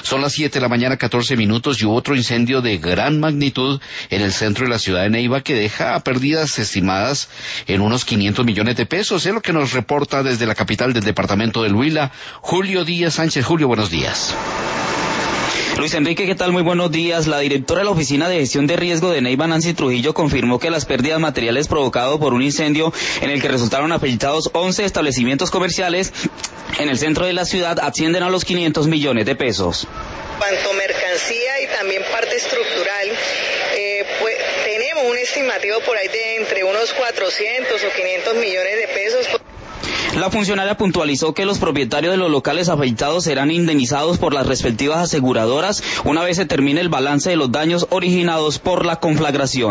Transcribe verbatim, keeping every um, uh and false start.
Son las siete de la mañana, catorce minutos, y hubo otro incendio de gran magnitud en el centro de la ciudad de Neiva que deja pérdidas estimadas en unos quinientos millones de pesos. Es lo que nos reporta desde la capital del departamento del Huila, Julio Díaz Sánchez. Julio, buenos días. Luis Enrique, ¿qué tal? Muy buenos días. La directora de la Oficina de Gestión de Riesgo de Neiva, Nancy Trujillo, confirmó que las pérdidas materiales provocadas por un incendio en el que resultaron afectados once establecimientos comerciales en el centro de la ciudad ascienden a los quinientos millones de pesos. Cuanto mercancía y también parte estructural, eh, pues, tenemos un estimativo por ahí de entre unos cuatrocientos o quinientos millones de pesos. La funcionaria puntualizó que los propietarios de los locales afectados serán indemnizados por las respectivas aseguradoras una vez se termine el balance de los daños originados por la conflagración.